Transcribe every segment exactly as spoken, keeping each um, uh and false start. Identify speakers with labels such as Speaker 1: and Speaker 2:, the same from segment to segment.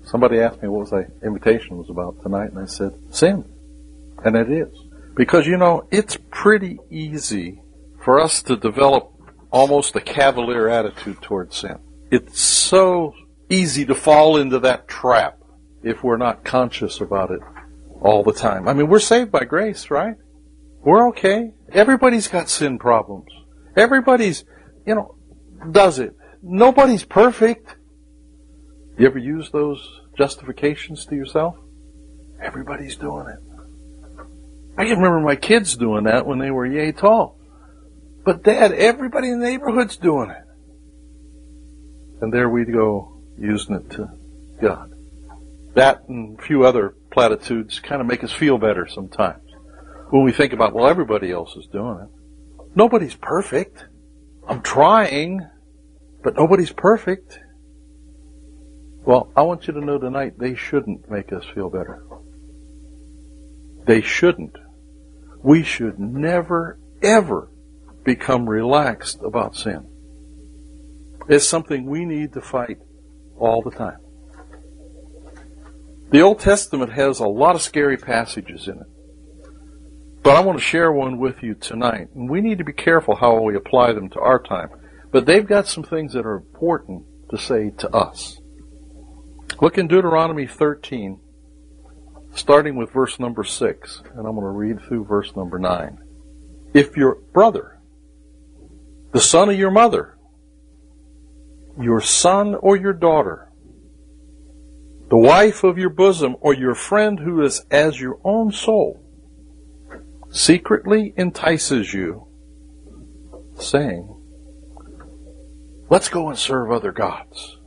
Speaker 1: Somebody asked me what was the invitation was about tonight, and I said, sin. And it is. Because, you know, it's pretty easy for us to develop almost a cavalier attitude towards sin. It's so easy to fall into that trap if we're not conscious about it all the time. I mean, we're saved by grace, right? We're okay. Everybody's got sin problems. Everybody's, you know, does it. Nobody's perfect. You ever use those justifications to yourself? Everybody's doing it. I can remember my kids doing that when they were yay tall. But Dad, everybody in the neighborhood's doing it. And there we go, using it to God. That and a few other platitudes kind of make us feel better sometimes. When we think about, well, everybody else is doing it. Nobody's perfect. I'm trying, but nobody's perfect. Well, I want you to know tonight, they shouldn't make us feel better. They shouldn't. We should never, ever become relaxed about sin. It's something we need to fight all the time. The Old Testament has a lot of scary passages in it. But I want to share one with you tonight. And we need to be careful how we apply them to our time. But they've got some things that are important to say to us. Look in Deuteronomy thirteen, starting with verse number six. And I'm going to read through verse number nine. If your brother, the son of your mother, your son or your daughter, the wife of your bosom, or your friend who is as your own soul, secretly entices you, saying, let's go and serve other gods,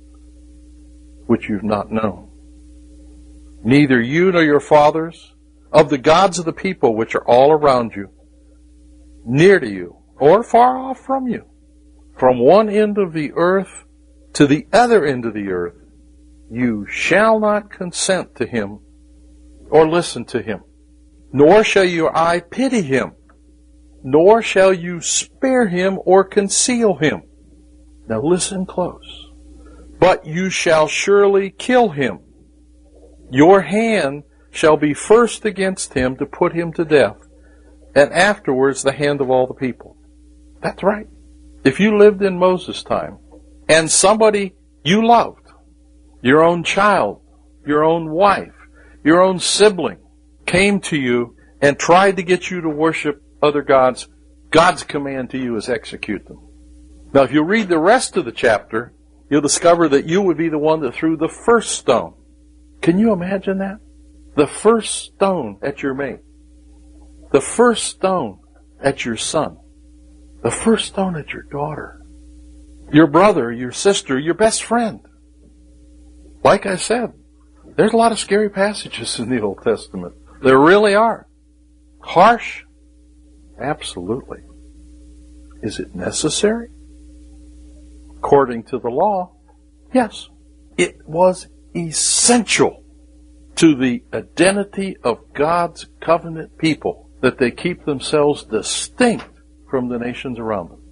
Speaker 1: which you've not known, neither you nor your fathers, of the gods of the people which are all around you, near to you, or far off from you, from one end of the earth to the other end of the earth, you shall not consent to him or listen to him, nor shall your eye pity him, nor shall you spare him or conceal him. Now listen close. But you shall surely kill him. Your hand shall be first against him to put him to death, and afterwards the hand of all the people. That's right. If you lived in Moses' time, and somebody you loved, your own child, your own wife, your own sibling, came to you and tried to get you to worship other gods, God's command to you is execute them. Now, if you read the rest of the chapter, you'll discover that you would be the one that threw the first stone. Can you imagine that? The first stone at your mate. The first stone at your son. The first stone at your daughter. Your brother, your sister, your best friend. Like I said, there's a lot of scary passages in the Old Testament. There really are. Harsh? Absolutely. Is it necessary? According to the law, yes. It was essential to the identity of God's covenant people that they keep themselves distinct from the nations around them.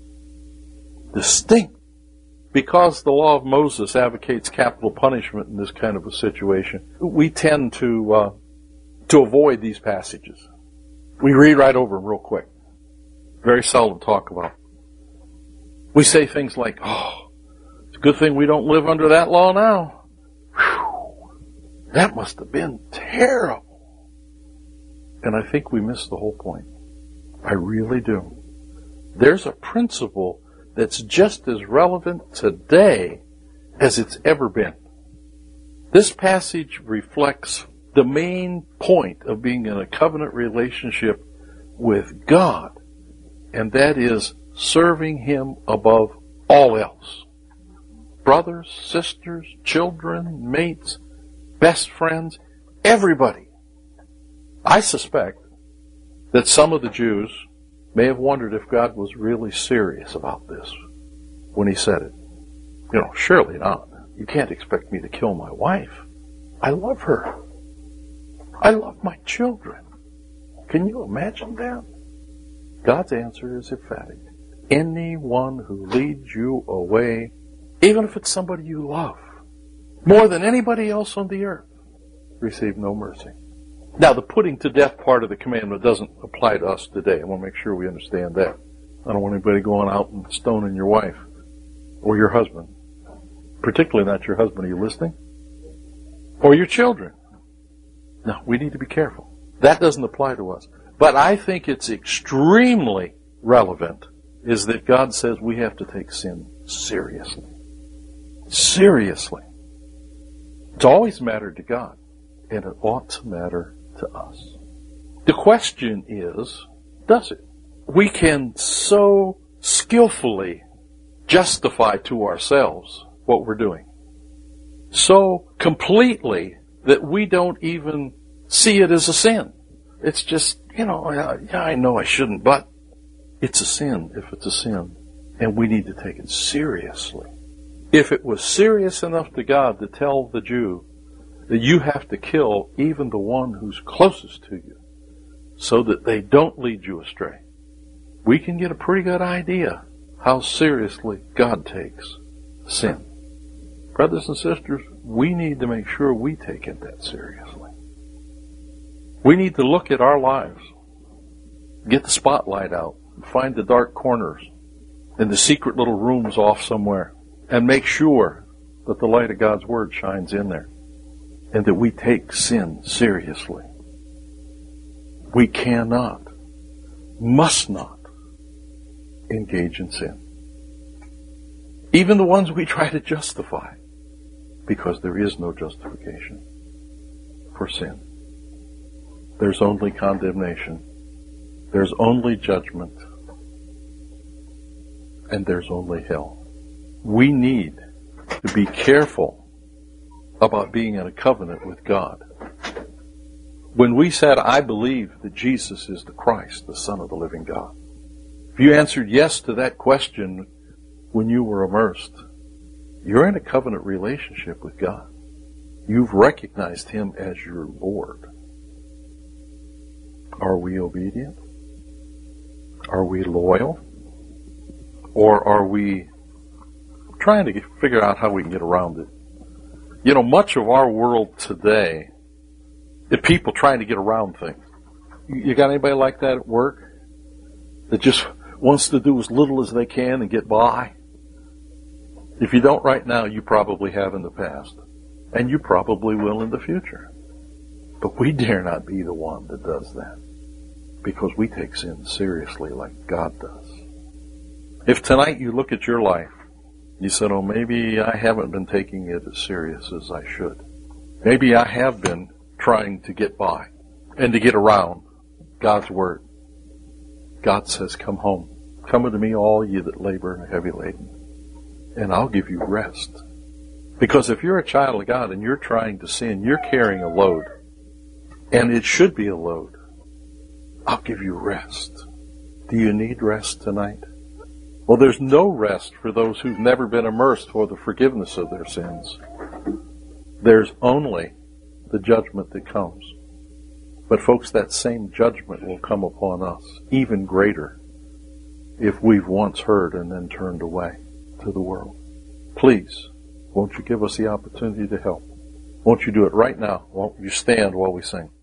Speaker 1: Distinct. Because the law of Moses advocates capital punishment in this kind of a situation, we tend to uh, to avoid these passages. We read right over them real quick. Very seldom talk about them. We say things like, oh, it's a good thing we don't live under that law now. Whew, that must have been terrible. And I think we miss the whole point. I really do. There's a principle that's just as relevant today as it's ever been. This passage reflects the main point of being in a covenant relationship with God, and that is serving Him above all else. Brothers, sisters, children, mates, best friends, everybody. I suspect that some of the Jews may have wondered if God was really serious about this when He said it. You know, surely not. You can't expect me to kill my wife. I love her. I love my children. Can you imagine that? God's answer is emphatic. Anyone who leads you away, even if it's somebody you love, more than anybody else on the earth, receive no mercy. Now, the putting to death part of the commandment doesn't apply to us today. I want to make sure we understand that. I don't want anybody going out and stoning your wife or your husband. Particularly not your husband. Are you listening? Or your children. No, we need to be careful. That doesn't apply to us. But I think it's extremely relevant is that God says we have to take sin seriously. Seriously. It's always mattered to God, and it ought to matter to us. The question is, does it? We can so skillfully justify to ourselves what we're doing. So completely that we don't even see it as a sin. It's just, you know, yeah, I know I shouldn't, but it's a sin if it's a sin. And we need to take it seriously. If it was serious enough to God to tell the Jew that you have to kill even the one who's closest to you so that they don't lead you astray, we can get a pretty good idea how seriously God takes sin. Brothers and sisters, we need to make sure we take it that seriously. We need to look at our lives, get the spotlight out, find the dark corners and the secret little rooms off somewhere, and make sure that the light of God's Word shines in there, and that we take sin seriously. We cannot, must not, engage in sin. Even the ones we try to justify, because there is no justification for sin. There's only condemnation. There's only judgment. And there's only hell. We need to be careful about being in a covenant with God. When we said, I believe that Jesus is the Christ, the Son of the living God, if you answered yes to that question when you were immersed, you're in a covenant relationship with God. You've recognized Him as your Lord. Are we obedient? Are we loyal? Or are we trying to get, figure out how we can get around it? You know, much of our world today is people trying to get around things. You got anybody like that at work that just wants to do as little as they can and get by? If you don't right now, you probably have in the past. And you probably will in the future. But we dare not be the one that does that, because we take sin seriously like God does. If tonight you look at your life, you said, oh, maybe I haven't been taking it as serious as I should. Maybe I have been trying to get by and to get around God's Word. God says, come home. Come unto me, all ye that labor and are heavy laden, and I'll give you rest. Because if you're a child of God and you're trying to sin, you're carrying a load. And it should be a load. I'll give you rest. Do you need rest tonight? Well, there's no rest for those who've never been immersed for the forgiveness of their sins. There's only the judgment that comes. But folks, that same judgment will come upon us, even greater, if we've once heard and then turned away to the world. Please, won't you give us the opportunity to help? Won't you do it right now? Won't you stand while we sing?